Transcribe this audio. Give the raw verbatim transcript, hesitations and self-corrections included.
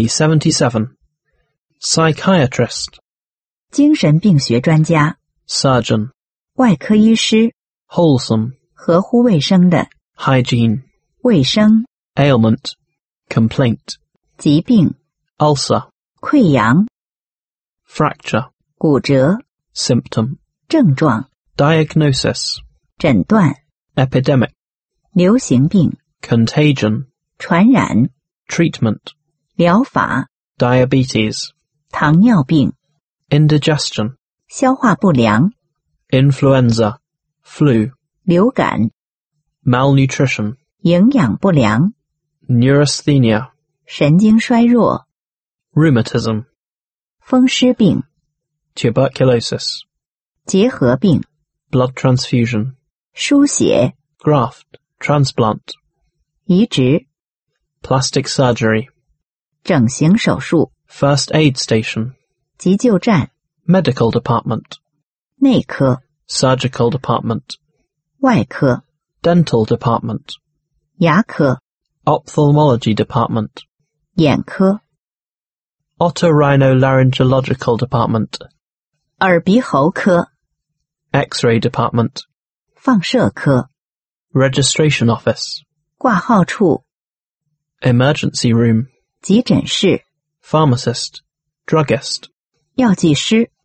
seventy-seven. Psychiatrist. 精神病学专家。 Surgeon. 外科医师。 Wholesome. 合乎卫生的。 Hygiene. 卫生。 Ailment. Complaint. 疾病。 Ulcer. 溃疡。 Fracture. 骨折。 Symptom. 症状。 Diagnosis. 诊断。 Epidemic. 流行病。 Contagion. 传染。 Treatment. 疗法。 Diabetes. 糖尿病。 Indigestion. 消化不良。 Influenza. Flu. 流感。 Malnutrition. 营养不良。 Neurasthenia. 神经衰弱。 Rheumatism. 风湿病。 Tuberculosis. 结核病。 Blood transfusion. 输血。 Graft. Transplant. 移植。 Plastic surgery. 整形手术。 First aid station. 急救站。 Medical department. 内科。 Surgical department. 外科。 Dental department. 牙科。 Ophthalmology department. 眼科。 Otorhinolaryngological department. 耳鼻喉科。 X-ray department. 放射科。 Registration office. 挂号处。 Emergency room. 急诊室。 Pharmacist. Druggist. 药剂师。